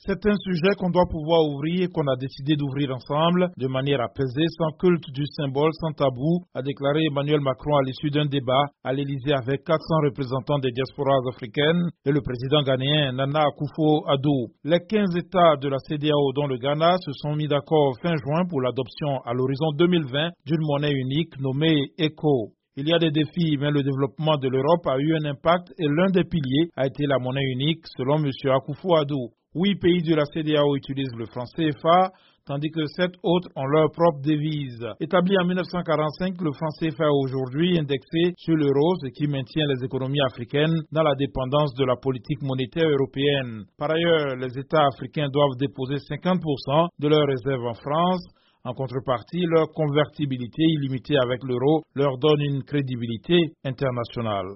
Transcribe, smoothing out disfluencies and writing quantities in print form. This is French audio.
C'est un sujet qu'on doit pouvoir ouvrir et qu'on a décidé d'ouvrir ensemble de manière apaisée, sans culte du symbole, sans tabou, a déclaré Emmanuel Macron à l'issue d'un débat à l'Élysée avec 400 représentants des diasporas africaines et le président ghanéen Nana Akufo-Addo. Les 15 États de la CEDEAO, dont le Ghana, se sont mis d'accord fin juin pour l'adoption à l'horizon 2020 d'une monnaie unique nommée ECO. Il y a des défis, mais le développement de l'Europe a eu un impact et l'un des piliers a été la monnaie unique, selon M. Akufo-Addo. 8 pays de la CEDEAO utilisent le franc CFA, tandis que 7 autres ont leur propre devise. Établi en 1945, le franc CFA est aujourd'hui indexé sur l'euro, ce qui maintient les économies africaines dans la dépendance de la politique monétaire européenne. Par ailleurs, les États africains doivent déposer 50% de leurs réserves en France. En contrepartie, leur convertibilité illimitée avec l'euro leur donne une crédibilité internationale.